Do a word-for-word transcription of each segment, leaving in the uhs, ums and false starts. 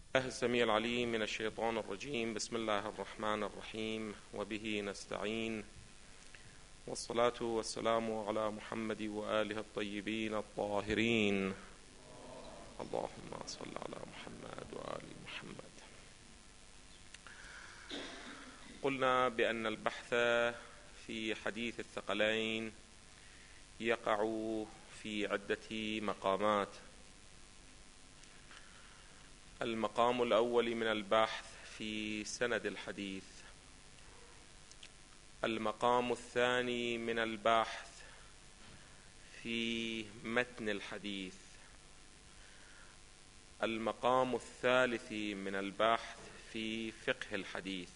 الله السميع العليم من الشيطان الرجيم. بسم الله الرحمن الرحيم، وبه نستعين، والصلاة والسلام على محمد وآله الطيبين الطاهرين. اللهم صل على محمد وآل محمد. قلنا بأن البحث في حديث الثقلين يقع في عدة مقامات. المقام الأول من البحث في سند الحديث، المقام الثاني من البحث في متن الحديث، المقام الثالث من البحث في فقه الحديث.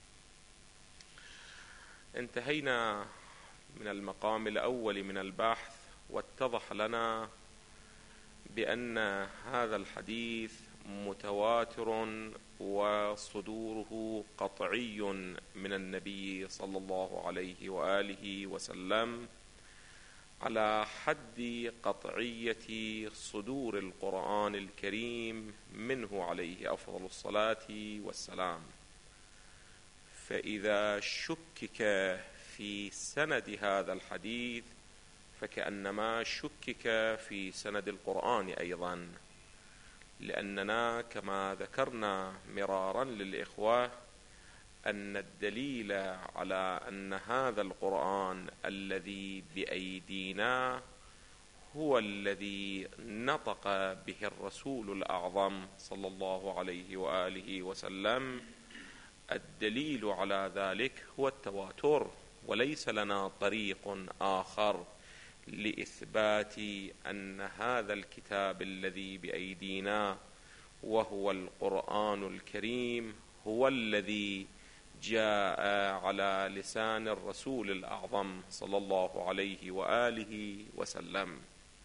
انتهينا من المقام الأول من البحث، واتضح لنا بأن هذا الحديث متواتر وصدوره قطعي من النبي صلى الله عليه وآله وسلم، على حد قطعية صدور القرآن الكريم منه عليه أفضل الصلاة والسلام. فإذا شكك في سند هذا الحديث فكأنما شكك في سند القرآن أيضا، لأننا كما ذكرنا مرارا للإخوة أن الدليل على أن هذا القرآن الذي بأيدينا هو الذي نطق به الرسول الأعظم صلى الله عليه وآله وسلم، الدليل على ذلك هو التواتر، وليس لنا طريق آخر لإثبات أن هذا الكتاب الذي بأيدينا وهو القرآن الكريم هو الذي جاء على لسان الرسول الأعظم صلى الله عليه وآله وسلم.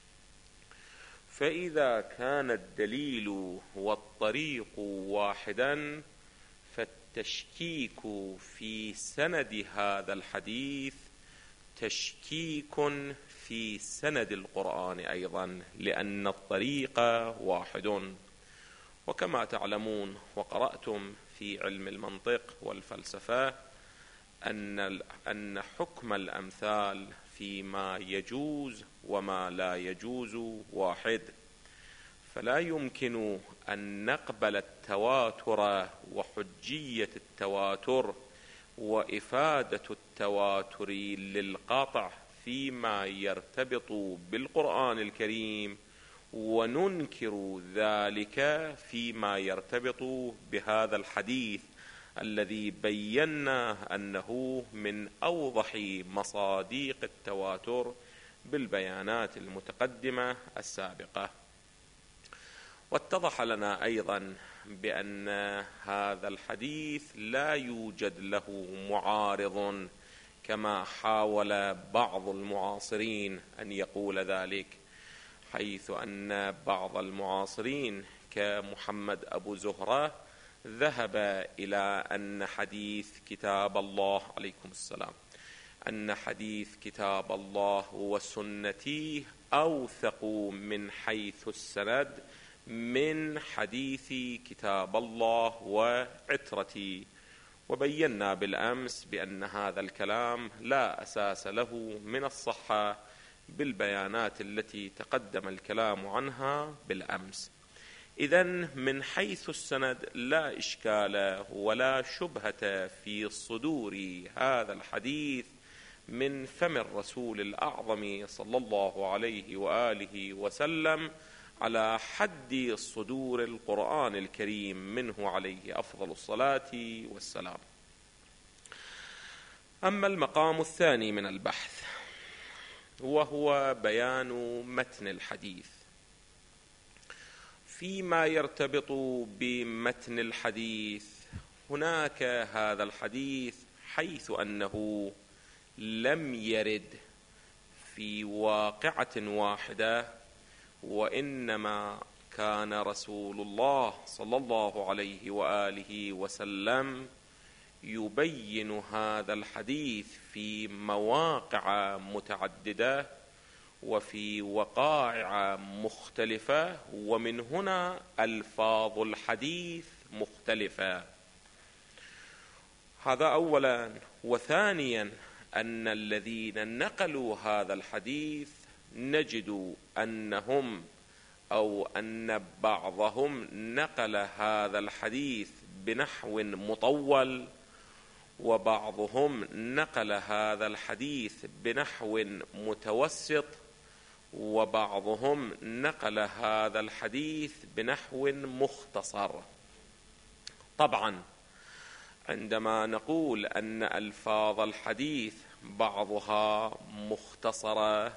فإذا كان الدليل والطريق واحدا، فالتشكيك في سند هذا الحديث تشكيك في سند القرآن أيضا، لأن الطريق واحد. وكما تعلمون وقرأتم في علم المنطق والفلسفة أن أن حكم الأمثال فيما يجوز وما لا يجوز واحد، فلا يمكن أن نقبل التواتر وحجية التواتر وإفادة التواتر للقطع فيما يرتبط بالقرآن الكريم، وننكر ذلك فيما يرتبط بهذا الحديث الذي بينا أنه من أوضح مصادق التواتر بالبيانات المتقدمة السابقة. واتضح لنا أيضا بأن هذا الحديث لا يوجد له معارض كما حاول بعض المعاصرين أن يقول ذلك، حيث أن بعض المعاصرين كمحمد أبو زهرة ذهب إلى أن حديث كتاب الله عليكم السلام أن حديث كتاب الله وسنتي أوثق من حيث السند من حديث كتاب الله وعترتي. وبينا بالأمس بأن هذا الكلام لا أساس له من الصحة بالبيانات التي تقدم الكلام عنها بالأمس. إذن من حيث السند لا إشكال ولا شبهة في صدور هذا الحديث من فم الرسول الأعظم صلى الله عليه وآله وسلم على حد صدور القرآن الكريم منه عليه أفضل الصلاة والسلام. أما المقام الثاني من البحث وهو بيان متن الحديث، فيما يرتبط بمتن الحديث هناك هذا الحديث حيث أنه لم يرد في واقعة واحدة، وإنما كان رسول الله صلى الله عليه وآله وسلم يبين هذا الحديث في مواقع متعددة، وفي وقائع مختلفة، ومن هنا ألفاظ الحديث مختلفة. هذا أولا. وثانيا أن الذين نقلوا هذا الحديث نجد أنهم أو أن بعضهم نقل هذا الحديث بنحو مطول، وبعضهم نقل هذا الحديث بنحو متوسط، وبعضهم نقل هذا الحديث بنحو مختصر. طبعا عندما نقول أن ألفاظ الحديث بعضها مختصرة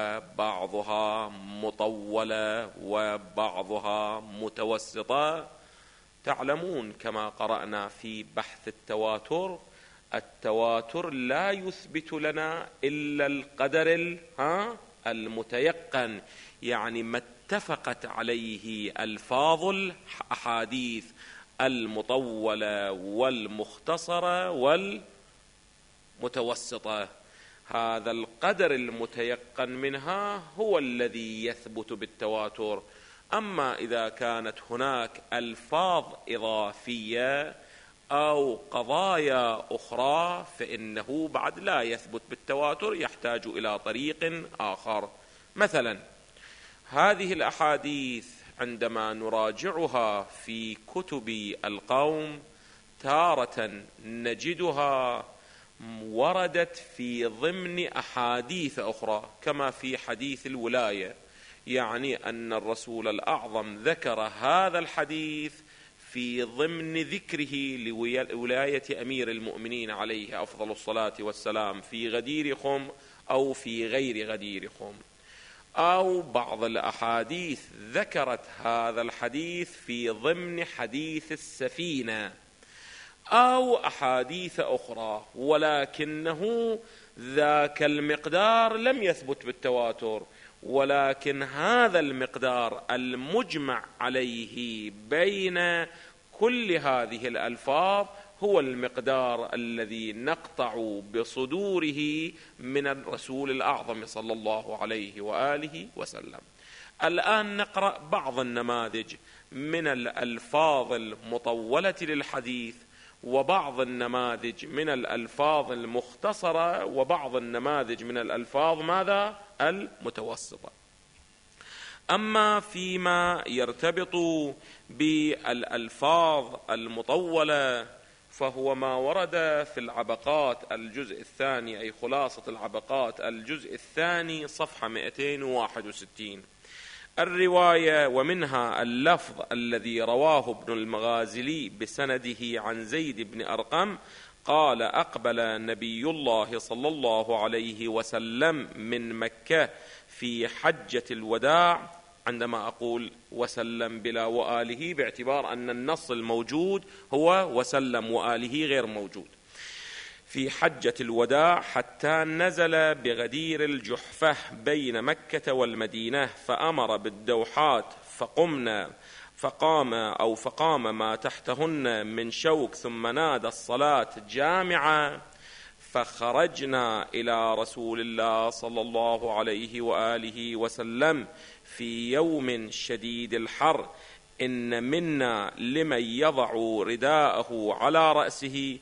وبعضها مطولة وبعضها متوسطة، تعلمون كما قرأنا في بحث التواتر، التواتر لا يثبت لنا إلا القدر المتيقن، يعني ما اتفقت عليه ألفاظ الأحاديث المطولة والمختصرة والمتوسطة. هذا القدر المتيقن منها هو الذي يثبت بالتواتر. أما إذا كانت هناك ألفاظ إضافية أو قضايا أخرى فإنه بعد لا يثبت بالتواتر، يحتاج إلى طريق آخر. مثلا هذه الأحاديث عندما نراجعها في كتب القوم تارة نجدها وردت في ضمن أحاديث أخرى، كما في حديث الولاية، يعني أن الرسول الأعظم ذكر هذا الحديث في ضمن ذكره لولاية أمير المؤمنين عليه أفضل الصلاة والسلام في غدير خم أو في غير غدير خم. أو بعض الأحاديث ذكرت هذا الحديث في ضمن حديث السفينة أو أحاديث أخرى، ولكنه ذاك المقدار لم يثبت بالتواتر، ولكن هذا المقدار المجمع عليه بين كل هذه الألفاظ هو المقدار الذي نقطع بصدوره من الرسول الأعظم صلى الله عليه وآله وسلم. الآن نقرأ بعض النماذج من الألفاظ المطولة للحديث، وبعض النماذج من الألفاظ المختصرة، وبعض النماذج من الألفاظ ماذا؟ المتوسطة. أما فيما يرتبط بالألفاظ المطولة فهو ما ورد في العبقات الجزء الثاني، أي خلاصة العبقات الجزء الثاني صفحة مئتين وواحد وستين. الرواية ومنها اللفظ الذي رواه ابن المغازلي بسنده عن زيد بن أرقم قال: أقبل نبي الله صلى الله عليه وسلم من مكة في حجة الوداع. عندما أقول وسلم بلا وآله باعتبار أن النص الموجود هو وسلم وآله غير موجود. في حجة الوداع حتى نزل بغدير الجحفة بين مكة والمدينة، فأمر بالدوحات فقمنا فقام أو فقام ما تحتهن من شوك، ثم نادى الصلاة جامعة، فخرجنا إلى رسول الله صلى الله عليه وآله وسلم في يوم شديد الحر، إن منا لمن يضع رداءه على رأسه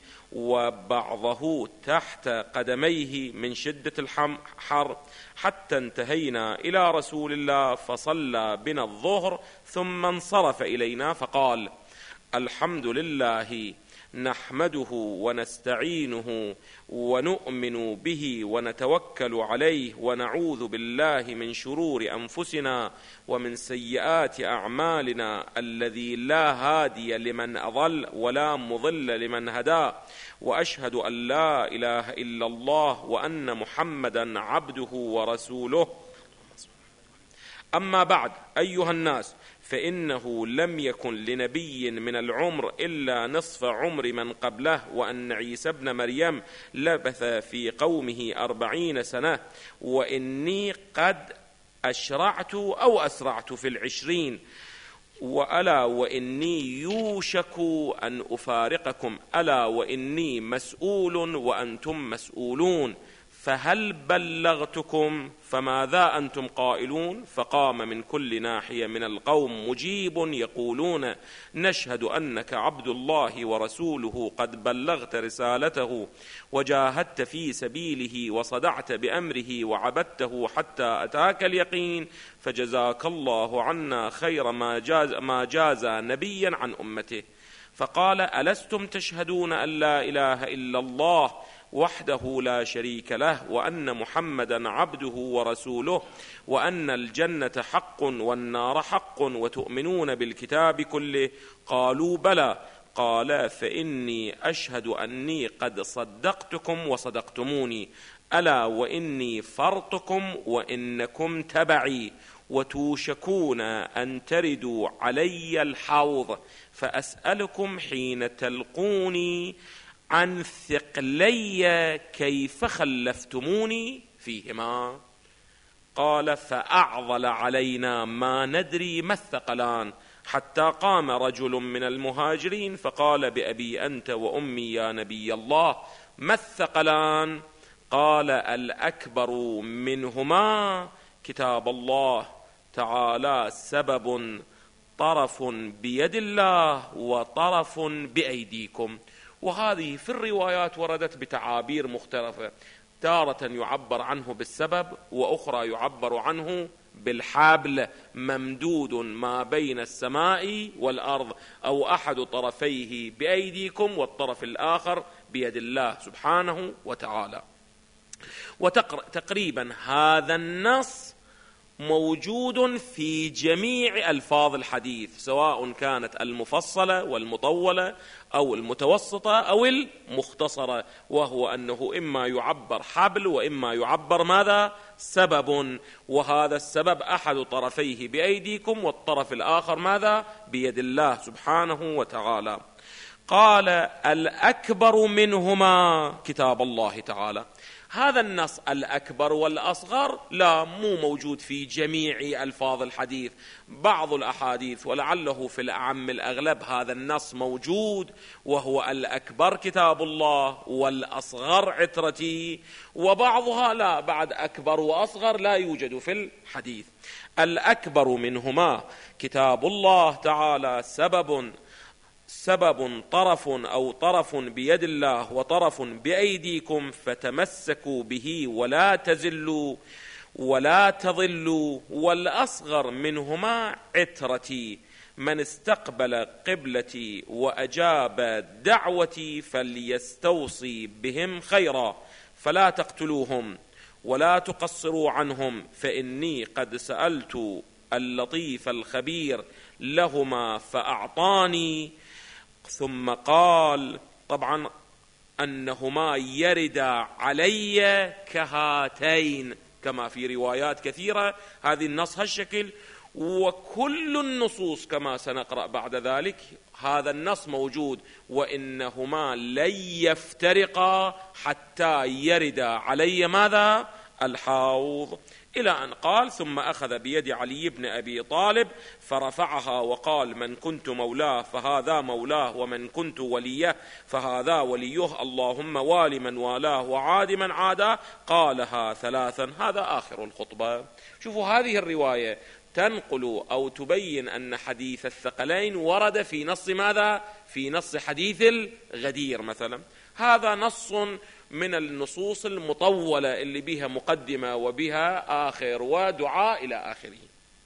وبعضه تحت قدميه من شدة الحر، حتى انتهينا إلى رسول الله فصلى بنا الظهر، ثم انصرف إلينا فقال: الحمد لله نحمده ونستعينه ونؤمن به ونتوكل عليه، ونعوذ بالله من شرور أنفسنا ومن سيئات أعمالنا، الذي لا هادي لمن أضل ولا مضل لمن هدى، وأشهد أن لا إله إلا الله وأن محمدا عبده ورسوله. أما بعد أيها الناس، فإنه لم يكن لنبي من العمر إلا نصف عمر من قبله، وأن عيسى ابن مريم لبث في قومه أربعين سنة، وإني قد أشرعت أو أسرعت في العشرين، وألا وإني يوشك أن أفارقكم، ألا وإني مسؤول وأنتم مسؤولون. فهل بلغتكم فماذا أنتم قائلون؟ فقام من كل ناحية من القوم مجيب يقولون نشهد أنك عبد الله ورسوله قد بلغت رسالته وجاهدت في سبيله وصدعت بأمره وعبدته حتى أتاك اليقين، فجزاك الله عنا خير ما جاز, ما جاز نبيا عن أمته. فقال ألستم تشهدون أن لا إله إلا الله وحده لا شريك له وأن محمدا عبده ورسوله وأن الجنة حق والنار حق وتؤمنون بالكتاب كله؟ قالوا بلى. قال فإني أشهد أني قد صدقتكم وصدقتموني، ألا وإني فرطكم وإنكم تبعي، وتوشكون أن تردوا علي الحوض، فأسألكم حين تلقوني عن ثقلي كيف خلفتموني فيهما. قال فأعضل علينا ما ندري ما الثقلان، حتى قام رجل من المهاجرين فقال بأبي أنت وأمي يا نبي الله ما الثقلان؟ قال الأكبر منهما كتاب الله تعالى سبب طرف بيد الله وطرف بأيديكم. وهذه في الروايات وردت بتعابير مختلفة، تارة يعبر عنه بالسبب وأخرى يعبر عنه بالحبل ممدود ما بين السماء والأرض، أو أحد طرفيه بأيديكم والطرف الآخر بيد الله سبحانه وتعالى. وتقريبا هذا النص موجود في جميع ألفاظ الحديث، سواء كانت المفصلة والمطولة أو المتوسطة أو المختصرة، وهو أنه إما يعبر حبل وإما يعبر ماذا؟ سبب، وهذا السبب أحد طرفيه بأيديكم والطرف الآخر ماذا؟ بيد الله سبحانه وتعالى. قال الأكبر منهما كتاب الله تعالى. هذا النص الأكبر والأصغر لا مو موجود في جميع ألفاظ الحديث، بعض الأحاديث ولعله في الأعم الأغلب هذا النص موجود، وهو الأكبر كتاب الله والأصغر عترتي، وبعضها لا، بعد أكبر وأصغر لا يوجد في الحديث. الأكبر منهما كتاب الله تعالى سبب سبب طرف أو طرف بيد الله وطرف بأيديكم، فتمسكوا به ولا تزلوا ولا تضلوا. والأصغر منهما عترتي، من استقبل قبلتي وأجاب دعوتي فليستوصي بهم خيرا، فلا تقتلوهم ولا تقصروا عنهم، فإني قد سألت اللطيف الخبير لهما فأعطاني. ثم قال طبعا أنهما يردا علي كهاتين، كما في روايات كثيرة هذه النص هالشكل، وكل النصوص كما سنقرأ بعد ذلك هذا النص موجود، وإنهما لن يفترقا حتى يردا علي ماذا؟ الحوض. إلى أن قال ثم أخذ بيد علي بن أبي طالب فرفعها وقال من كنت مولاه فهذا مولاه، ومن كنت وليه فهذا وليه، اللهم وال من والاه وعاد من عاداه. قالها ثلاثا. هذا آخر الخطبة. شوفوا هذه الرواية تنقل أو تبين أن حديث الثقلين ورد في نص ماذا؟ في نص حديث الغدير مثلا. هذا نص من النصوص المطولة اللي بها مقدمة وبها آخر ودعاء إلى آخره.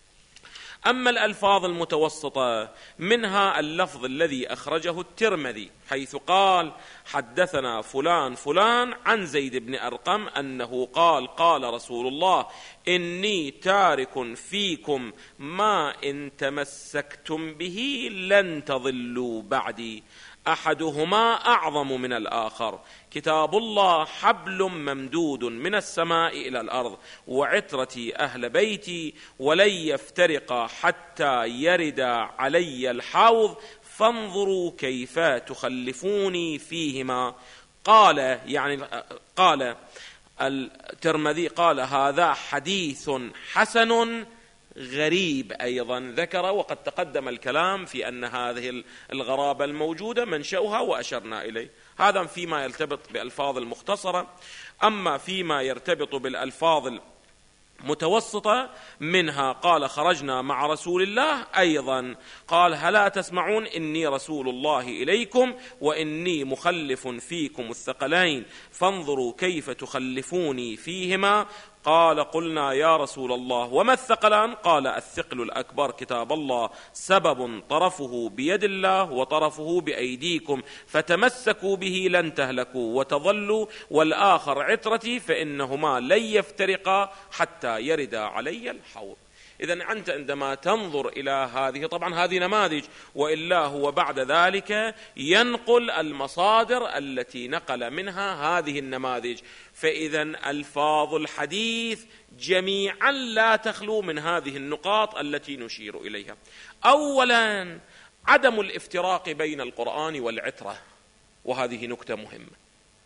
أما الألفاظ المتوسطة منها اللفظ الذي أخرجه الترمذي حيث قال حدثنا فلان فلان عن زيد بن أرقم أنه قال قال رسول الله إني تارك فيكم ما إن تمسكتم به لن تضلوا بعدي، أحدهما أعظم من الآخر، كتاب الله حبل ممدود من السماء إلى الأرض، وعترتي أهل بيتي ولن يفترقا حتى يردا علي الحوض، فانظروا كيف تخلفوني فيهما. قال يعني قال الترمذي قال هذا حديث حسن غريب أيضا ذكر، وقد تقدم الكلام في أن هذه الغرابة الموجودة منشأها وأشرنا إليه. هذا فيما يرتبط بألفاظ المختصرة. أما فيما يرتبط بالألفاظ متوسطة منها قال خرجنا مع رسول الله، أيضا قال هلا تسمعون إني رسول الله إليكم وإني مخلف فيكم الثقلين فانظروا كيف تخلفوني فيهما. قال قلنا يا رسول الله وما الثقلان؟ قال الثقل الأكبر كتاب الله، سبب طرفه بيد الله وطرفه بأيديكم، فتمسكوا به لن تهلكوا وتضلوا، والآخر عترتي فإنهما لن يفترقا حتى يرد علي الحوض. إذن أنت عندما تنظر إلى هذه، طبعا هذه نماذج، وإلا هو بعد ذلك ينقل المصادر التي نقل منها هذه النماذج. فإذن ألفاظ الحديث جميعا لا تخلو من هذه النقاط التي نشير إليها. أولا عدم الافتراق بين القرآن والعترة، وهذه نكتة مهمة.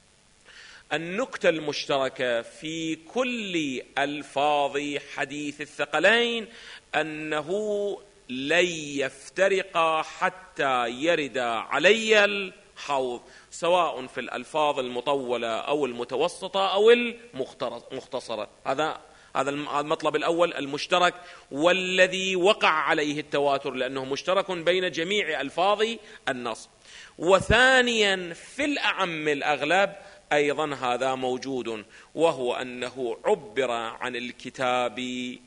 النكتة المشتركة في كل ألفاظ حديث الثقلين أنه لن يفترقا حتى يرد علي الحوض، سواء في الألفاظ المطولة أو المتوسطة أو المختصرة. هذا هذا المطلب الأول المشترك، والذي وقع عليه التواتر لأنه مشترك بين جميع ألفاظ النص. وثانيا في الأعم الأغلب أيضا هذا موجود، وهو أنه عبر عن الكتاب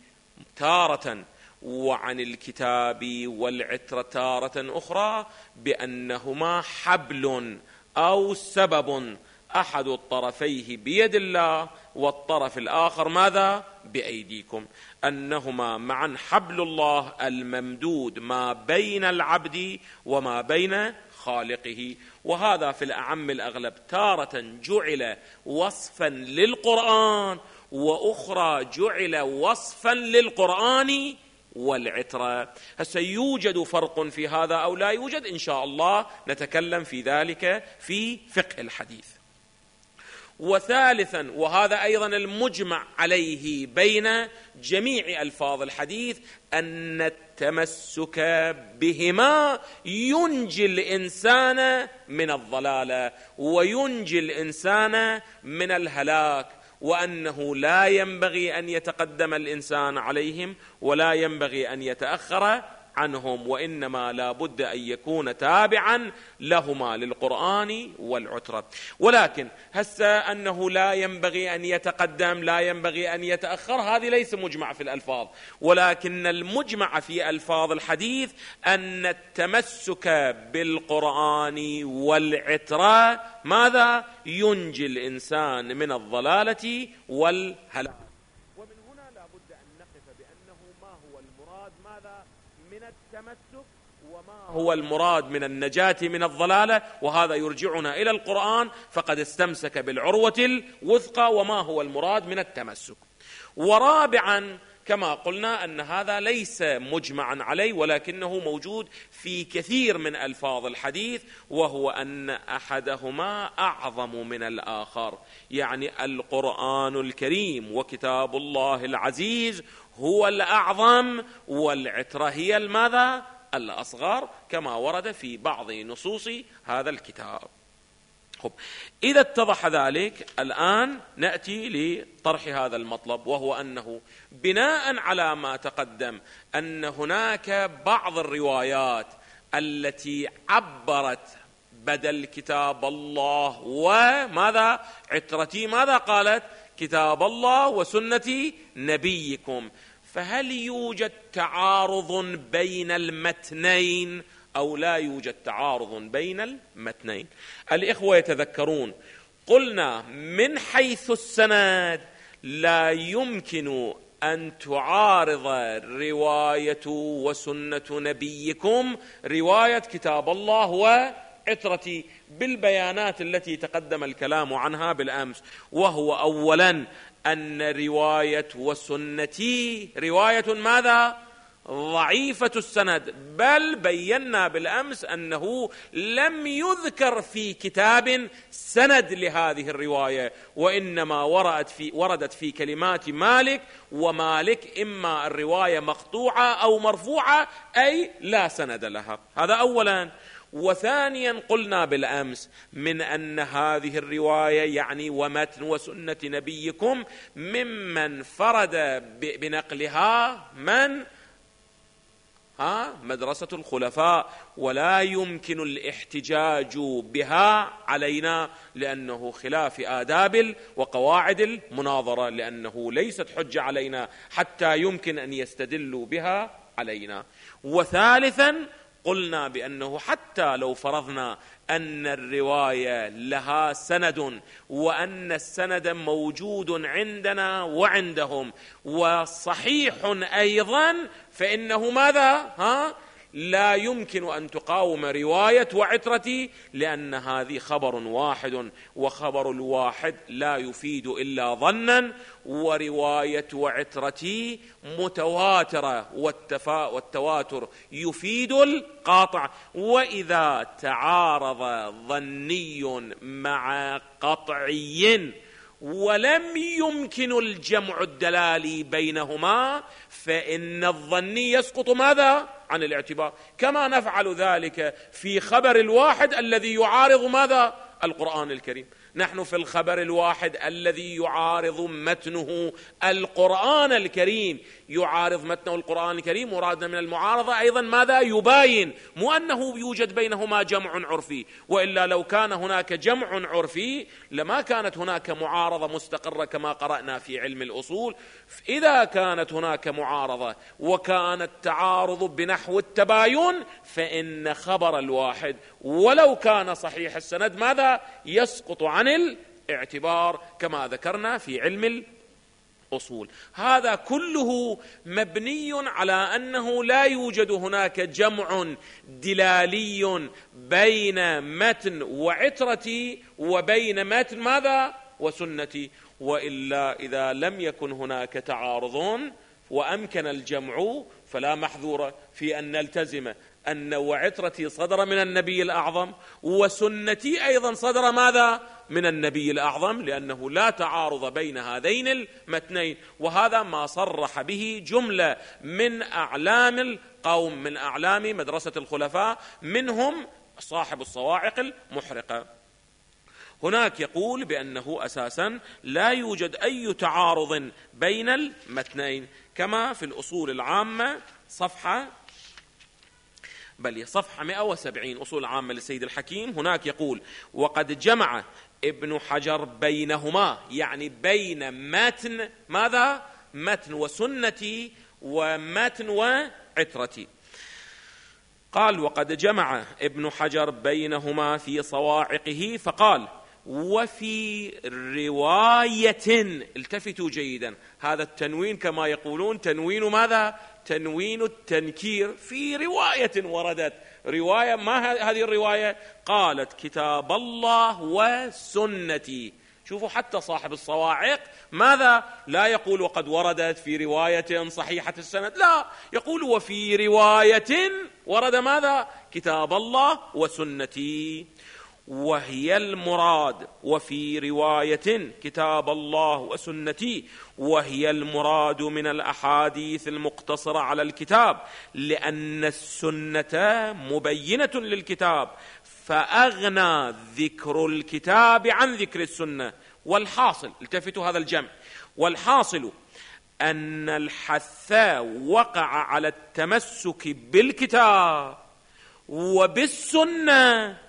تارة وعن الكتاب والعترة تارة أخرى بأنهما حبل أو سبب، أحد الطرفيه بيد الله والطرف الآخر ماذا؟ بأيديكم، أنهما معا حبل الله الممدود ما بين العبد وما بين خالقه. وهذا في الأعم الأغلب تارة جعل وصفا للقرآن، وأخرى جعل وصفا للقرآن والعترة. هسه يوجد فرق في هذا أو لا يوجد؟ إن شاء الله نتكلم في ذلك في فقه الحديث. وثالثا، وهذا أيضا المجمع عليه بين جميع ألفاظ الحديث، أن التمسك بهما ينجي الإنسان من الضلالة وينجي الإنسان من الهلاك، وأنه لا ينبغي أن يتقدم الإنسان عليهم ولا ينبغي أن يتأخر عنهم، وإنما لا بد أن يكون تابعا لهما للقرآن والعترة. ولكن هسه أنه لا ينبغي أن يتقدم لا ينبغي أن يتأخر، هذه ليس مجمع في الألفاظ، ولكن المجمع في ألفاظ الحديث أن التمسك بالقرآن والعترة ماذا؟ ينجي الإنسان من الضلالة والهلاك. ومن هنا لا بد أن نقف بأنه ما هو المراد ماذا من التمسك، وما هو المراد من النجاة من الضلالة، وهذا يرجعنا إلى القرآن، فقد استمسك بالعروة الوثقى، وما هو المراد من التمسك. ورابعا كما قلنا أن هذا ليس مجمعا عليه، ولكنه موجود في كثير من ألفاظ الحديث، وهو أن أحدهما أعظم من الآخر، يعني القرآن الكريم وكتاب الله العزيز هو الأعظم، والعترة هي الماذا؟ الأصغر، كما ورد في بعض نصوص هذا الكتاب. خب، إذا اتضح ذلك الآن نأتي لطرح هذا المطلب، وهو أنه بناء على ما تقدم أن هناك بعض الروايات التي عبرت بدل كتاب الله وماذا عترتي، ماذا قالت؟ كتاب الله وسنة نبيكم. فهل يوجد تعارض بين المتنين أو لا يوجد تعارض بين المتنين؟ الإخوة يتذكرون قلنا من حيث السند لا يمكن أن تعارض رواية وسنة نبيكم رواية كتاب الله وعترتي بالبيانات التي تقدم الكلام عنها بالأمس، وهو أولا أن رواية وسنتي رواية ماذا؟ ضعيفة السند، بل بينا بالأمس أنه لم يذكر في كتاب سند لهذه الرواية، وإنما وردت في, وردت في كلمات مالك، ومالك إما الرواية مقطوعة أو مرفوعة أي لا سند لها. هذا أولا. وثانيا قلنا بالأمس من أن هذه الرواية يعني ومتن وسنة نبيكم ممن فرد بنقلها من ها مدرسة الخلفاء، ولا يمكن الاحتجاج بها علينا لأنه خلاف آداب وقواعد المناظرة، لأنه ليست حجة علينا حتى يمكن أن يستدلوا بها علينا. وثالثا قلنا بأنه حتى لو فرضنا أن الرواية لها سند وأن السند موجود عندنا وعندهم وصحيح أيضا، فإنه ماذا؟ ها؟ لا يمكن أن تقاوم رواية وعترتي، لأن هذه خبر واحد، وخبر الواحد لا يفيد إلا ظنا، ورواية وعترتي متواترة، والتواتر يفيد القاطع. وإذا تعارض ظني مع قطعي ولم يمكن الجمع الدلالي بينهما، فإن الظني يسقط ماذا؟ عن الاعتبار، كما نفعل ذلك في خبر الواحد الذي يعارض ماذا؟ القرآن الكريم. نحن في الخبر الواحد الذي يعارض متنه القرآن الكريم، يعارض متنه القرآن الكريم، مرادنا من المعارضة أيضا ماذا؟ يباين، مو أنه يوجد بينهما جمع عرفي، وإلا لو كان هناك جمع عرفي لما كانت هناك معارضة مستقرة كما قرأنا في علم الأصول. إذا كانت هناك معارضة وكان التعارض بنحو التباين، فإن خبر الواحد ولو كان صحيح السند ماذا؟ يسقط عن الاعتبار كما ذكرنا في علم الأصول. هذا كله مبني على أنه لا يوجد هناك جمع دلالي بين متن وعترتي وبين متن ماذا؟ وسنتي. وإلا إذا لم يكن هناك تعارض وأمكن الجمع فلا محذور في أن نلتزم أن وعترتي صدر من النبي الأعظم، وسنتي أيضا صدر ماذا؟ من النبي الأعظم، لأنه لا تعارض بين هذين المتنين. وهذا ما صرح به جملة من أعلام القوم، من أعلام مدرسة الخلفاء، منهم صاحب الصواعق المحرقة. هناك يقول بأنه أساسا لا يوجد أي تعارض بين المتنين، كما في الأصول العامة صفحة بل صفحة مئة وسبعين، أصول عامة للسيد الحكيم. هناك يقول: وقد جمع ابن حجر بينهما، يعني بين متن ماذا؟ متن وسنتي ومتن وعترتي. قال: وقد جمع ابن حجر بينهما في صواعقه، فقال: وفي رواية. التفتوا جيدا، هذا التنوين كما يقولون تنوين ماذا؟ تنوين التنكير. في رواية وردت، رواية ما هذه الرواية؟ قالت: كتاب الله وسنتي. شوفوا حتى صاحب الصواعق ماذا؟ لا يقول وقد وردت في رواية صحيحة السند، لا، يقول وفي رواية ورد ماذا؟ كتاب الله وسنتي. وهي المراد، وفي رواية كتاب الله وسنتي، وهي المراد من الأحاديث المقتصرة على الكتاب، لأن السنة مبينة للكتاب، فأغنى ذكر الكتاب عن ذكر السنة. والحاصل، التفتوا هذا الجمع، والحاصل أن الحث وقع على التمسك بالكتاب وبالسنة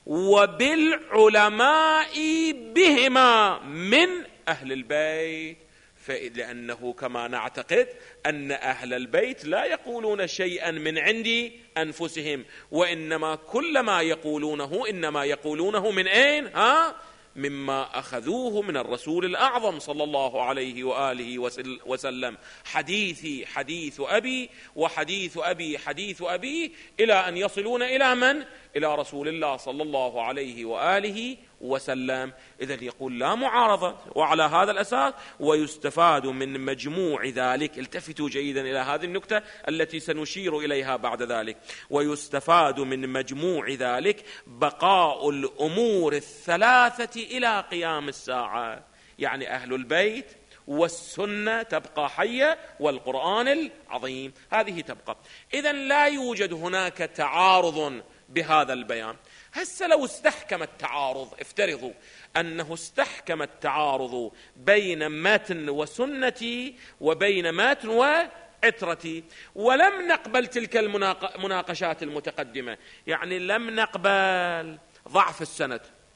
وبالعلماء بهما من أهل البيت. لأنه كما نعتقد أن أهل البيت لا يقولون شيئا من عند أنفسهم، وإنما كل ما يقولونه إنما يقولونه من أين؟ ها؟ مما أخذوه من الرسول الأعظم صلى الله عليه وآله وسلم. حديثي حديث أبي، وحديث أبي حديث أبي، إلى أن يصلون إلى من؟ إلى رسول الله صلى الله عليه وآله وسلم. إذن يقول لا معارضة. وعلى هذا الأساس ويستفاد من مجموع ذلك، التفتوا جيدا إلى هذه النكتة التي سنشير إليها بعد ذلك، ويستفاد من مجموع ذلك بقاء الأمور الثلاثة إلى قيام الساعة، يعني أهل البيت والسنة تبقى حية والقرآن العظيم هذه تبقى. إذن لا يوجد هناك تعارض بهذا البيان. هسه لو استحكم التعارض، افترضوا أنه استحكم التعارض بين متن وسنتي وبين متن وعترتي، ولم نقبل تلك المناقشات المتقدمة، يعني لم نقبل ضعف السند،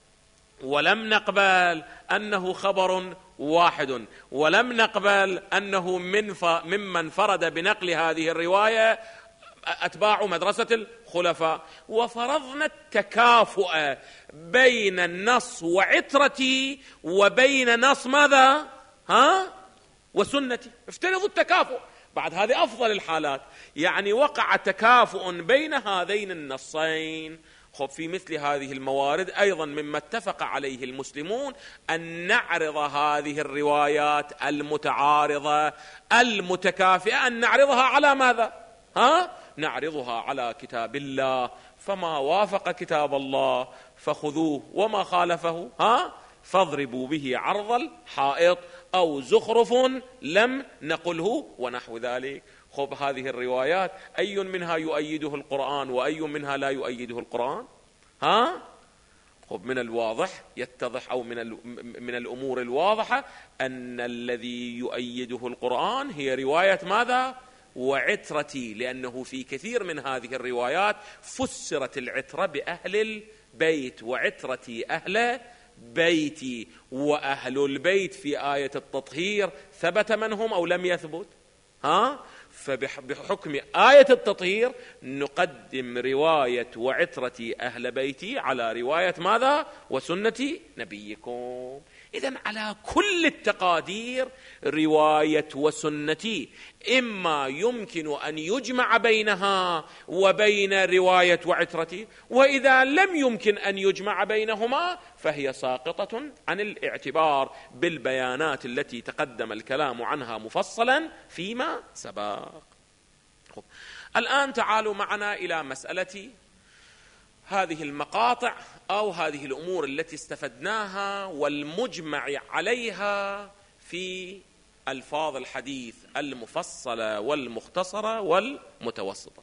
ولم نقبل أنه خبر واحد، ولم نقبل أنه من ممن فرد بنقل هذه الرواية أتباع مدرسة الخلفاء، وفرضنا التكافؤ بين النص وعترتي وبين نص ماذا؟ ها؟ وسنتي. افترضوا التكافؤ، بعد هذه أفضل الحالات، يعني وقع تكافؤ بين هذين النصين. خب في مثل هذه الموارد أيضا مما اتفق عليه المسلمون أن نعرض هذه الروايات المتعارضة المتكافئة، أن نعرضها على ماذا؟ ها؟ نعرضها على كتاب الله، فما وافق كتاب الله فخذوه وما خالفه ها فاضربوا به عرض الحائط أو زخرف لم نقله ونحو ذلك. خب هذه الروايات أي منها يؤيده القرآن وأي منها لا يؤيده القرآن؟ ها؟ خب من الواضح يتضح أو من من الأمور الواضحة أن الذي يؤيده القرآن هي رواية ماذا؟ وعترتي، لأنه في كثير من هذه الروايات فسرت العترة بأهل البيت، وعترتي أهل بيتي، وأهل البيت في آية التطهير ثبت من هم أو لم يثبت؟ ها؟ فبحكم آية التطهير نقدم رواية وعترتي أهل بيتي على رواية ماذا؟ وسنة نبيكم. إذن على كل التقادير رواية وسنتي إما يمكن أن يجمع بينها وبين رواية وعترتي، وإذا لم يمكن أن يجمع بينهما فهي ساقطة عن الاعتبار بالبيانات التي تقدم الكلام عنها مفصلا فيما سبق. الآن تعالوا معنا إلى مسألة هذه المقاطع أو هذه الأمور التي استفدناها والمجمع عليها في ألفاظ الحديث المفصلة والمختصرة والمتوسطة.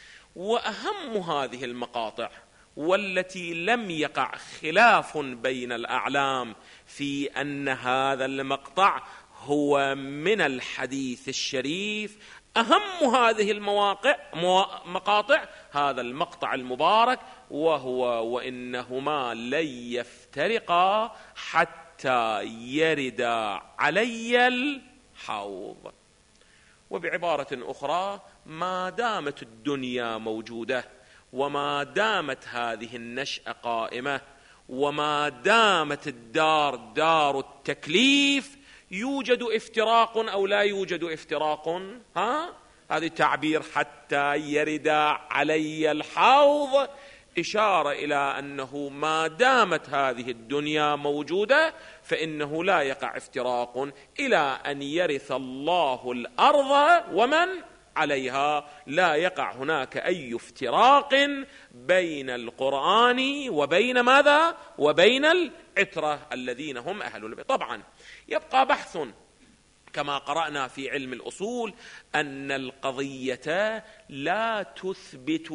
وأهم هذه المقاطع والتي لم يقع خلاف بين الأعلام في أن هذا المقطع هو من الحديث الشريف، أهم هذه المواقع مقاطع هذا المقطع المبارك، وهو وإنهما لن يفترقا حتى يرد علي الحوض. وبعبارة أخرى، ما دامت الدنيا موجودة، وما دامت هذه النشأة قائمة، وما دامت الدار دار التكليف، يوجد افتراق أو لا يوجد افتراق؟ ها؟ هذا التعبير حتى يرد علي الحوض إشارة إلى أنه ما دامت هذه الدنيا موجودة فإنه لا يقع افتراق إلى أن يرث الله الأرض ومن عليها. لا يقع هناك أي افتراق بين القرآن وبين ماذا؟ وبين العترة الذين هم أهل البيت. طبعا يبقى بحث كما قرأنا في علم الأصول أن القضية لا تثبت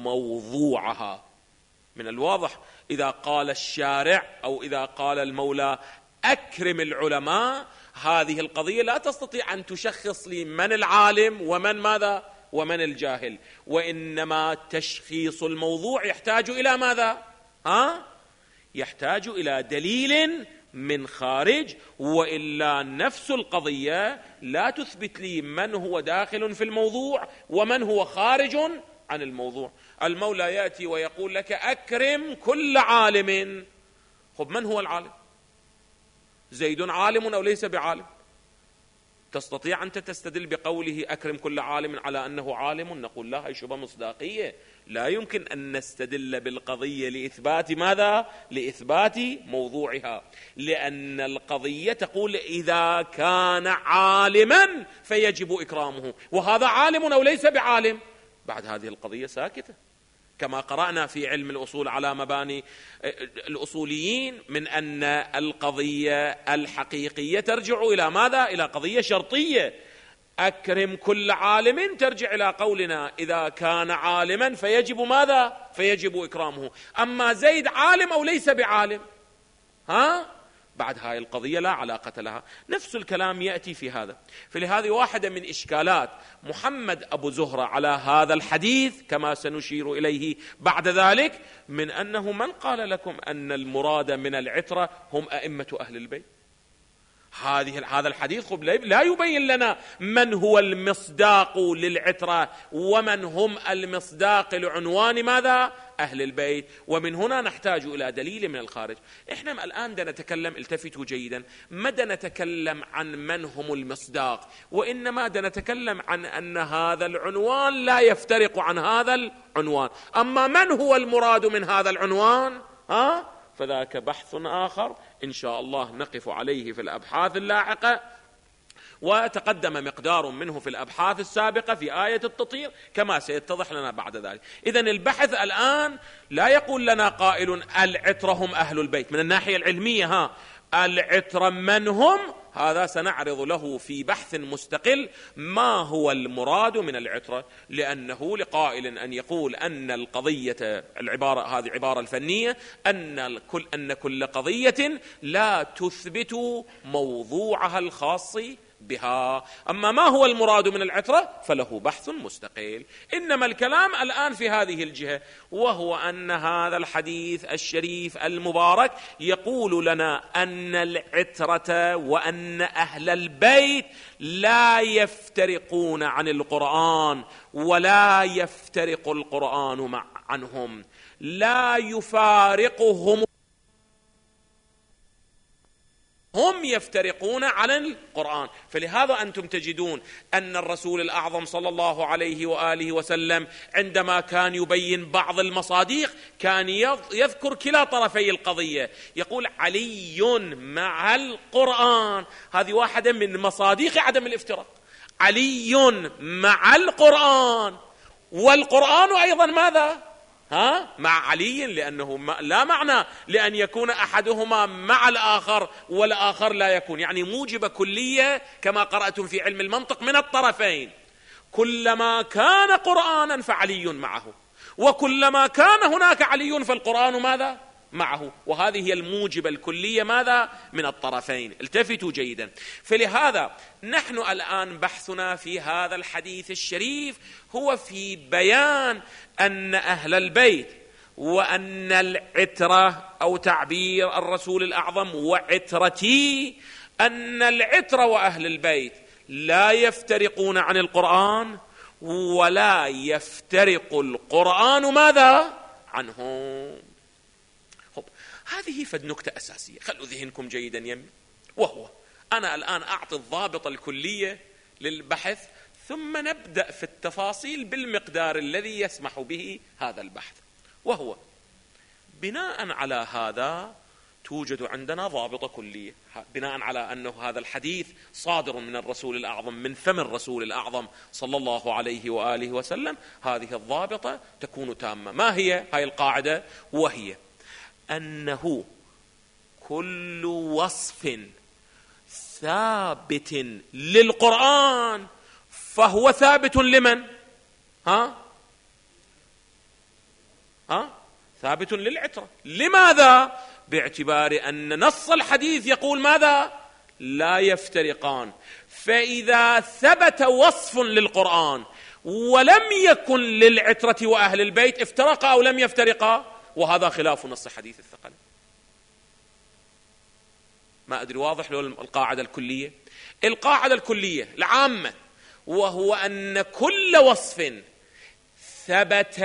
موضوعها. من الواضح إذا قال الشارع أو إذا قال المولى أكرم العلماء، هذه القضية لا تستطيع أن تشخص لي من العالم ومن ماذا ومن الجاهل، وإنما تشخيص الموضوع يحتاج إلى ماذا؟ ها؟ يحتاج إلى دليل من خارج، وإلا نفس القضية لا تثبت لي من هو داخل في الموضوع ومن هو خارج عن الموضوع. المولى يأتي ويقول لك أكرم كل عالم. خب من هو العالم؟ زيد عالم أو ليس بعالم؟ تستطيع أنت تستدل بقوله أكرم كل عالم على أنه عالم؟ نقول لا، هي شبه مصداقية، لا يمكن أن نستدل بالقضية لإثبات ماذا؟ لإثبات موضوعها، لأن القضية تقول إذا كان عالما فيجب إكرامه، وهذا عالم أو ليس بعالم. بعد هذه القضية ساكتة، كما قرأنا في علم الأصول على مباني الأصوليين من أن القضية الحقيقية ترجع إلى ماذا؟ إلى قضية شرطية. أكرم كل عالم ترجع إلى قولنا إذا كان عالما فيجب ماذا؟ فيجب إكرامه. أما زيد عالم أو ليس بعالم، ها؟ بعد هاي القضية لا علاقة لها. نفس الكلام يأتي في هذا. فلهذه واحدة من إشكالات محمد أبو زهرة على هذا الحديث كما سنشير إليه بعد ذلك، من أنه من قال لكم أن المراد من العترة هم أئمة أهل البيت؟ هذه هذا الحديث لا يبين لنا من هو المصداق للعترة ومن هم المصداق لعنوان ماذا؟ أهل البيت. ومن هنا نحتاج إلى دليل من الخارج. إحنا الآن دا نتكلم، التفتوا جيدا، ما دا نتكلم عن من هم المصداق، وإنما دا نتكلم عن أن هذا العنوان لا يفترق عن هذا العنوان. أما من هو المراد من هذا العنوان ها؟ فذاك بحث آخر إن شاء الله نقف عليه في الأبحاث اللاحقة، وتقدم مقدار منه في الأبحاث السابقة في آية التطهير كما سيتضح لنا بعد ذلك. إذن البحث الآن لا يقول لنا قائل العترة هم أهل البيت من الناحية العلمية، ها العترة من هم؟ هذا سنعرض له في بحث مستقل ما هو المراد من العترة، لأنه لقائل أن يقول أن القضية، العبارة هذه عبارة الفنية، أن كل أن كل قضية لا تثبت موضوعها الخاص بها. أما ما هو المراد من العترة فله بحث مستقل. إنما الكلام الآن في هذه الجهة، وهو أن هذا الحديث الشريف المبارك يقول لنا أن العترة وأن أهل البيت لا يفترقون عن القرآن ولا يفترق القرآن مع عنهم، لا يفارقهم، هم يفترقون عن القرآن. فلهذا أنتم تجدون أن الرسول الأعظم صلى الله عليه وآله وسلم عندما كان يبين بعض المصاديق كان يذكر كلا طرفي القضية، يقول علي مع القرآن، هذه واحدة من مصاديق عدم الافتراق، علي مع القرآن، والقرآن أيضا ماذا؟ ها؟ مع علي، لأنه لا معنى لأن يكون أحدهما مع الآخر والآخر لا يكون، يعني موجب كلية كما قرأتم في علم المنطق من الطرفين. كلما كان قرآنا فعلي معه، وكلما كان هناك علي فالقرآن ماذا؟ معه. وهذه هي الموجبة الكلية ماذا؟ من الطرفين. التفتوا جيدا. فلهذا نحن الآن بحثنا في هذا الحديث الشريف هو في بيان أن أهل البيت وأن العترة أو تعبير الرسول الأعظم وعترتي، أن العترة وأهل البيت لا يفترقون عن القرآن ولا يفترق القرآن ماذا؟ عنهم. هذه فد نكتة أساسية، خلوا ذهنكم جيدا يمي، وهو أنا الآن أعطي الضابط الكلية للبحث ثم نبدأ في التفاصيل بالمقدار الذي يسمح به هذا البحث. وهو بناء على هذا توجد عندنا ضابطة كلية، بناء على أنه هذا الحديث صادر من الرسول الأعظم من فم الرسول الأعظم صلى الله عليه وآله وسلم، هذه الضابطة تكون تامة. ما هي هاي القاعدة؟ وهي أنه كل وصف ثابت للقرآن فهو ثابت لمن؟ ها؟ ها؟ ثابت للعترة. لماذا؟ باعتبار أن نص الحديث يقول ماذا؟ لا يفترقان. فإذا ثبت وصف للقرآن ولم يكن للعترة وأهل البيت افترقا أو لم يفترقا، وهذا خلاف نص حديث الثقل. ما أدري واضح له القاعدة الكلية؟ القاعدة الكلية العامة وهو أن كل وصف ثبت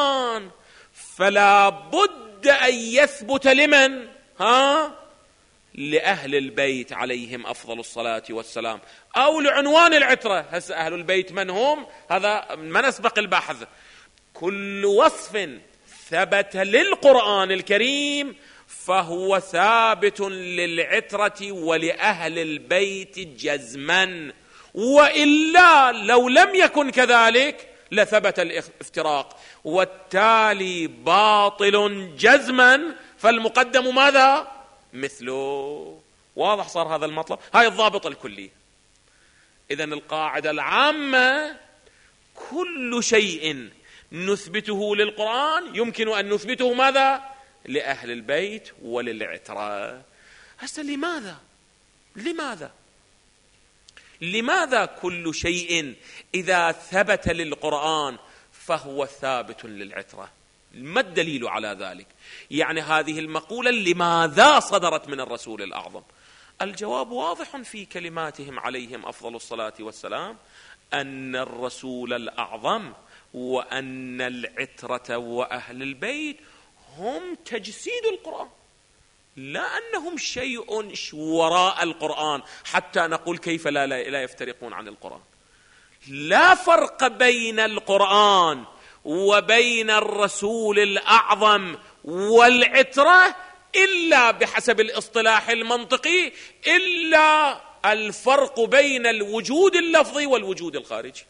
للقرآن فلا بد أن يثبت لمن؟ ها؟ لأهل البيت عليهم أفضل الصلاة والسلام، أو لعنوان العترة. هسه أهل البيت من هم؟ هذا ما نسبق البحث. كل وصف ثبت للقرآن الكريم فهو ثابت للعترة ولأهل البيت جزما، وإلا لو لم يكن كذلك لثبت الافتراق، والتالي باطل جزما، فالمقدم ماذا؟ مثله. واضح صار هذا المطلب؟ هاي الضابط الكلي. إذن القاعدة العامة كل شيء نثبته للقرآن يمكن أن نثبته ماذا؟ لأهل البيت وللعترة. هسه لماذا؟ لماذا؟ لماذا كل شيء إذا ثبت للقرآن فهو ثابت للعترة؟ ما الدليل على ذلك؟ يعني هذه المقولة لماذا صدرت من الرسول الأعظم؟ الجواب واضح في كلماتهم عليهم أفضل الصلاة والسلام، أن الرسول الأعظم وأن العترة وأهل البيت هم تجسيد القرآن، لا أنهم شيء وراء القرآن حتى نقول كيف لا, لا يفترقون عن القرآن. لا فرق بين القرآن وبين الرسول الأعظم والعترة إلا بحسب الاصطلاح المنطقي، إلا الفرق بين الوجود اللفظي والوجود الخارجي.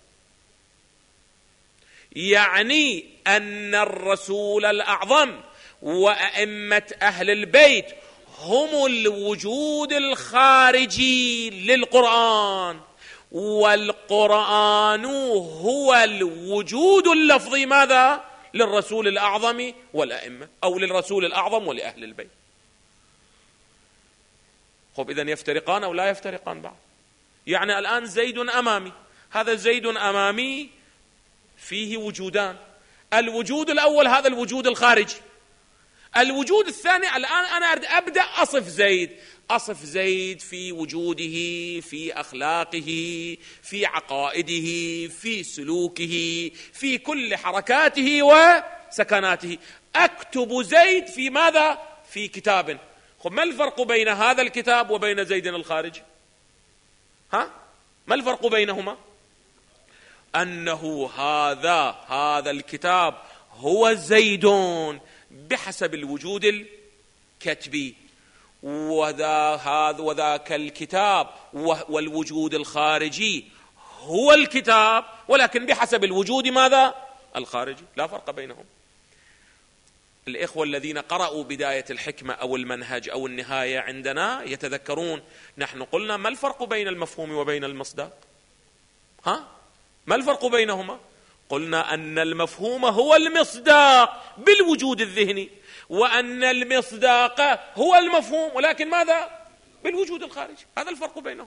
يعني أن الرسول الأعظم وأئمة أهل البيت هم الوجود الخارجي للقرآن، والقرآن هو الوجود اللفظي ماذا؟ للرسول الأعظم والأئمة، أو للرسول الأعظم ولأهل البيت. خب إذن يفترقان أو لا يفترقان بعض؟ يعني الآن زيد أمامي، هذا زيد أمامي فيه وجودان، الوجود الأول هذا الوجود الخارجي، الوجود الثاني الآن أنا أبدأ أصف زيد، أصف زيد في وجوده، في أخلاقه، في عقائده، في سلوكه، في كل حركاته وسكناته. أكتب زيد في ماذا؟ في كتاب. خب ما الفرق بين هذا الكتاب وبين زيد الخارجي؟ ها؟ ما الفرق بينهما؟ أنه هذا هذا الكتاب هو زيد بحسب الوجود الكتبي، وذا هذا وذاك الكتاب والوجود الخارجي هو الكتاب ولكن بحسب الوجود ماذا؟ الخارجي. لا فرق بينهم. الإخوة الذين قرأوا بداية الحكمة أو المنهج أو النهاية عندنا يتذكرون نحن قلنا ما الفرق بين المفهوم وبين المصداق؟ ها؟ ما الفرق بينهما؟ قلنا أن المفهوم هو المصداق بالوجود الذهني، وأن المصداق هو المفهوم ولكن ماذا؟ بالوجود الخارجي. هذا الفرق بينهم.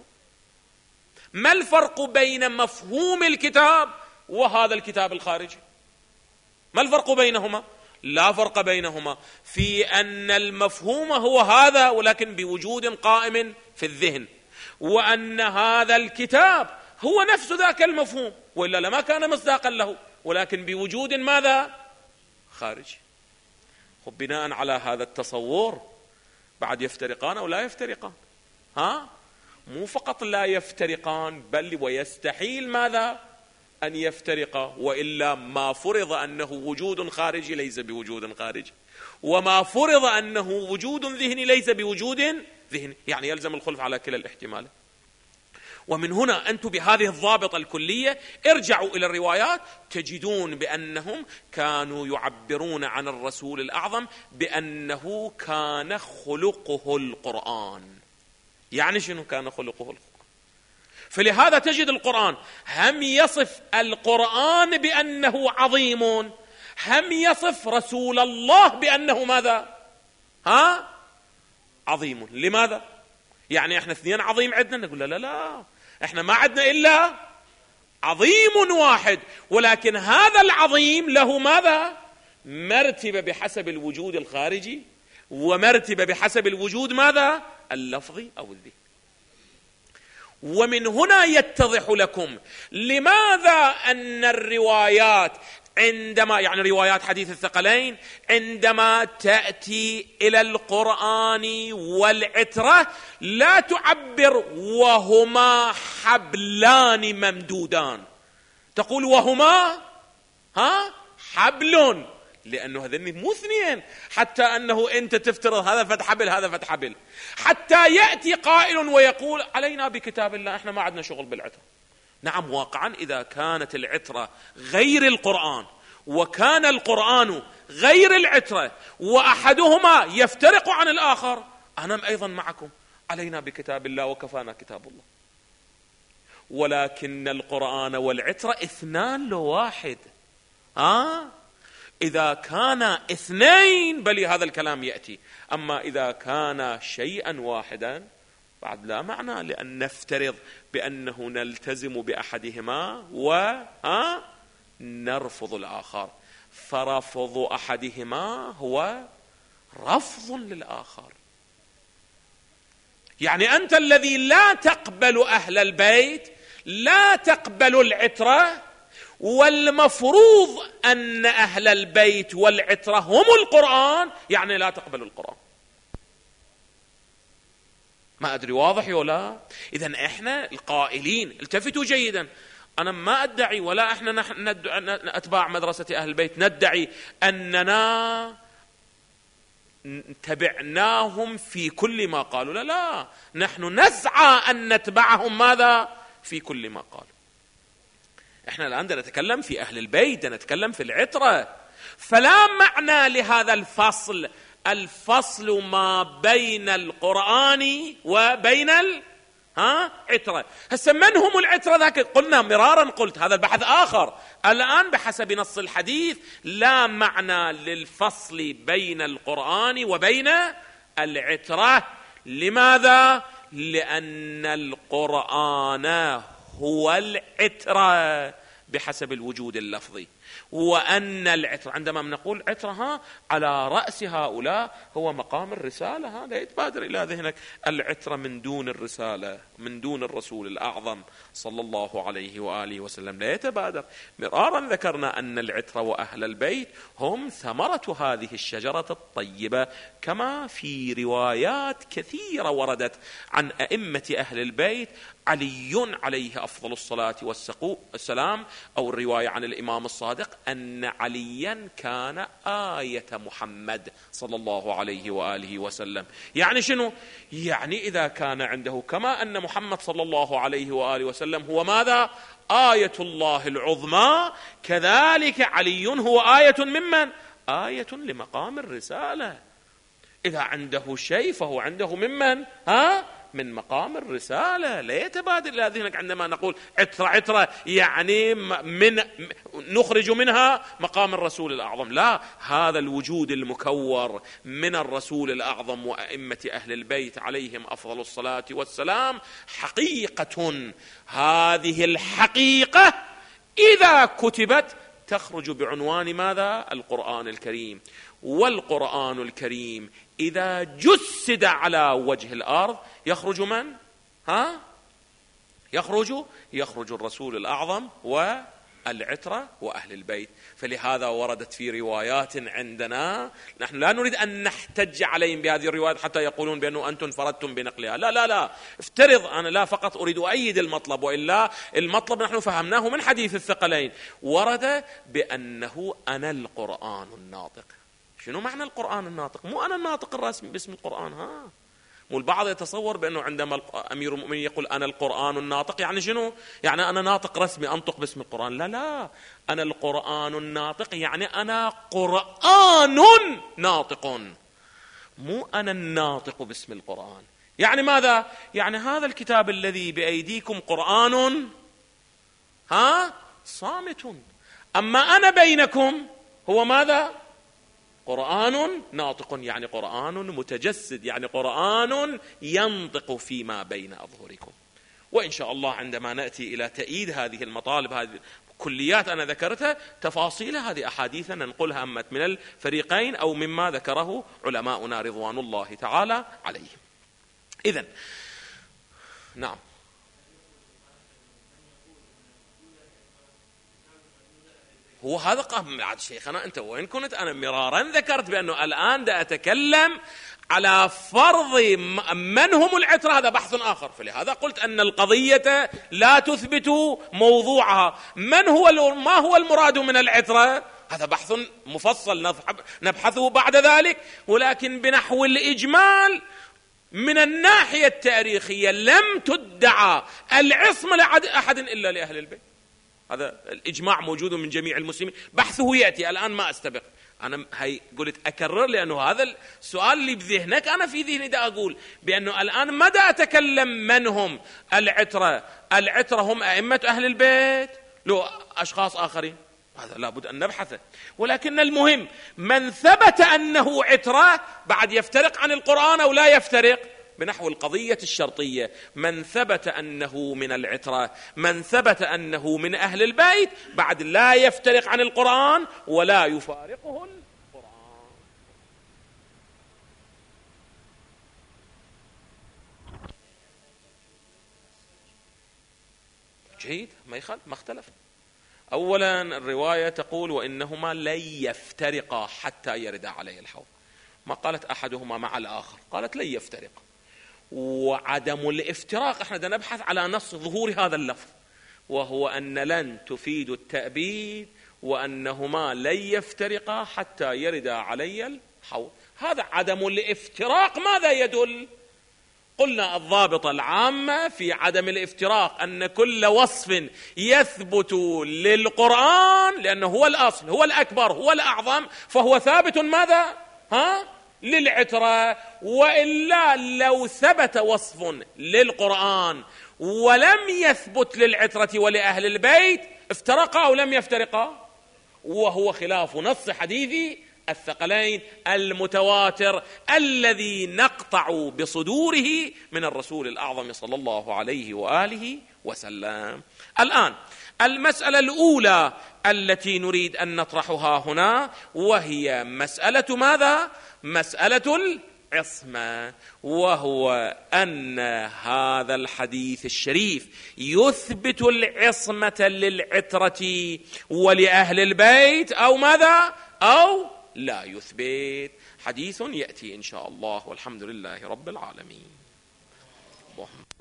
ما الفرق بين مفهوم الكتاب وهذا الكتاب الخارجي؟ ما الفرق بينهما؟ لا فرق بينهما، في أن المفهوم هو هذا ولكن بوجود قائم في الذهن، وأن هذا الكتاب هو نفس ذاك المفهوم، وإلا لما كان مصداقا له، ولكن بوجود ماذا؟ خارجي. خب بناء على هذا التصور بعد يفترقان أو لا يفترقان؟ ها؟ مو فقط لا يفترقان بل ويستحيل ماذا؟ أن يفترقا، وإلا ما فرض أنه وجود خارجي ليس بوجود خارجي، وما فرض أنه وجود ذهني ليس بوجود ذهني، يعني يلزم الخلف على كلا الاحتمال. ومن هنا أنتم بهذه الضابطة الكلية ارجعوا إلى الروايات تجدون بأنهم كانوا يعبرون عن الرسول الأعظم بأنه كان خلقه القرآن. يعني شنو كان خلقه القرآن؟ فلهذا تجد القرآن هم يصف القرآن بأنه عظيم، هم يصف رسول الله بأنه ماذا؟ ها؟ عظيم. لماذا؟ يعني احنا اثنين عظيم عندنا؟ نقول لا لا لا، احنا ما عندنا إلا عظيم واحد، ولكن هذا العظيم له ماذا؟ مرتبة بحسب الوجود الخارجي، ومرتبة بحسب الوجود ماذا؟ اللفظي أو الذهني. ومن هنا يتضح لكم لماذا أن الروايات عندما يعني روايات حديث الثقلين عندما تأتي إلى القرآن والعترة لا تعبر وهما حبلان ممدودان، تقول وهما ها حبل، لأنه هذين مو اثنين، حتى أنه أنت تفترض هذا فتح حبل هذا فتح حبل، حتى يأتي قائل ويقول علينا بكتاب الله احنا ما عندنا شغل بالعترة. نعم واقعا إذا كانت العترة غير القرآن وكان القرآن غير العترة وأحدهما يفترق عن الآخر، أنا أيضا معكم علينا بكتاب الله وكفانا كتاب الله. ولكن القرآن والعترة اثنان لواحد. آه إذا كان اثنين بلي هذا الكلام يأتي، أما إذا كان شيئا واحدا بعد لا معنى لأن نفترض بأنه نلتزم بأحدهما ونرفض الآخر، فرفض أحدهما هو رفض للآخر. يعني أنت الذي لا تقبل أهل البيت لا تقبل العترة، والمفروض أن أهل البيت والعترة هم القرآن، يعني لا تقبل القرآن. ما أدري واضح ولا؟ إذن إحنا القائلين التفتوا جيدا، أنا ما أدعي ولا إحنا نحن أتباع مدرسة أهل البيت ندعي أننا تبعناهم في كل ما قالوا، لا لا، نحن نسعى أن نتبعهم ماذا في كل ما قالوا. إحنا الآن نتكلم في أهل البيت، نتكلم في العترة، فلا معنى لهذا الفصل، الفصل ما بين القرآن وبين ال ها عترة. هسه من هم العترة ذاك؟ قلنا مرارا، قلت هذا البحث آخر. الآن بحسب نص الحديث لا معنى للفصل بين القرآن وبين العترة. لماذا؟ لأن القرآن هو العترة بحسب الوجود اللفظي، وأن العترة عندما نقول عترة ها على رأس هؤلاء هو مقام الرسالة. ها لا يتبادر إلى ذهنك العترة من دون الرسالة، من دون الرسول الأعظم صلى الله عليه وآله وسلم، لا يتبادر. مرارا ذكرنا أن العترة وأهل البيت هم ثمرة هذه الشجرة الطيبة، كما في روايات كثيرة وردت عن أئمة أهل البيت. علي عليه أفضل الصلاة والسلام، أو الرواية عن الإمام الصادق أن عليا كان آية محمد صلى الله عليه وآله وسلم. يعني شنو؟ يعني إذا كان عنده كما أن محمد صلى الله عليه وآله وسلم هو ماذا؟ آية الله العظمى، كذلك علي هو آية ممن؟ آية لمقام الرسالة. إذا عنده شيء فهو عنده ممن؟ ها؟ من مقام الرسالة. لا يتبادل إلى ذهنك عندما نقول عترة عترة يعني من نخرج منها مقام الرسول الأعظم، لا، هذا الوجود المكور من الرسول الأعظم وأئمة أهل البيت عليهم أفضل الصلاة والسلام حقيقة. هذه الحقيقة إذا كتبت تخرج بعنوان ماذا؟ القرآن الكريم. والقرآن الكريم إذا جسد على وجه الأرض يخرج من؟ ها؟ يخرج يخرج الرسول الأعظم والعترة وأهل البيت. فلهذا وردت في روايات عندنا، نحن لا نريد أن نحتج عليهم بهذه الروايات حتى يقولون بأنه أنتم انفردتم بنقلها، لا لا لا، افترض، أنا لا فقط أريد أؤيد المطلب، وإلا المطلب نحن فهمناه من حديث الثقلين. ورد بأنه أنا القرآن الناطق. شنو معنى القرآن الناطق؟ مو أنا الناطق الرسمي باسم القرآن، ها؟ مو البعض يتصور بأنه عندما أمير المؤمنين يقول أنا القرآن الناطق يعني شنو؟ يعني أنا ناطق رسمي أنطق باسم القرآن. لا لا، أنا القرآن الناطق يعني أنا قرآن ناطق، مو أنا الناطق باسم القرآن. يعني ماذا؟ يعني هذا الكتاب الذي بأيديكم قرآن ها صامت، أما أنا بينكم هو ماذا؟ قرآن ناطق، يعني قرآن متجسد، يعني قرآن ينطق فيما بين أظهركم. وإن شاء الله عندما نأتي إلى تأييد هذه المطالب، هذه كليات أنا ذكرتها، تفاصيل هذه أحاديث ننقلها أمت من الفريقين أو مما ذكره علماؤنا رضوان الله تعالى عليهم. إذن نعم، هو هذا قام بعد شيخنا أنت وين كنت؟ أنا مرارا ذكرت بأنه الآن دا أتكلم على فرض من هم العترة، هذا بحث آخر. فلهذا قلت أن القضية لا تثبت موضوعها. من هو ما هو المراد من العترة؟ هذا بحث مفصل نبحثه بعد ذلك، ولكن بنحو الإجمال من الناحية التاريخية لم تدعى العصمة لأحد إلا لأهل البيت. هذا الإجماع موجود من جميع المسلمين، بحثه يأتي الآن ما أستبق. أنا هي قلت أكرر لأنه هذا السؤال اللي بذهنك أنا في ذهني دا أقول بأنه الآن مدى أتكلم من هم العترة. العترة هم أئمة أهل البيت لو أشخاص آخرين؟ هذا لابد أن نبحثه. ولكن المهم من ثبت أنه عترة بعد يفترق عن القرآن أو لا يفترق بنحو القضية الشرطية. من ثبت أنه من العترة، من ثبت أنه من أهل البيت بعد لا يفترق عن القرآن ولا يفارقه القرآن. جيد، ما يخالف، ما اختلف. أولا الرواية تقول وإنهما لن يفترقا حتى يردا عليه الحوض، ما قالت أحدهما مع الآخر، قالت لن يفترقا. وعدم الافتراق احنا بدنا نبحث على نص ظهور هذا اللفظ، وهو أن لن تفيد التأبيد وأنهما لن يفترقا حتى يردا علي الحوض. هذا عدم الافتراق ماذا يدل؟ قلنا الضابطة العامة في عدم الافتراق أن كل وصف يثبت للقرآن لأنه هو الأصل، هو الأكبر، هو الأعظم، فهو ثابت ماذا؟ ها؟ للعترة. وإلا لو ثبت وصف للقرآن ولم يثبت للعترة ولأهل البيت افترقا أو لم يفترقا، وهو خلاف نص حديث الثقلين المتواتر الذي نقطع بصدوره من الرسول الأعظم صلى الله عليه وآله وسلم. الآن المسألة الأولى التي نريد أن نطرحها هنا وهي مسألة ماذا؟ مسألة العصمة، وهو أن هذا الحديث الشريف يثبت العصمة للعترة ولأهل البيت أو ماذا؟ أو لا يثبت. حديث يأتي إن شاء الله، والحمد لله رب العالمين. اللهم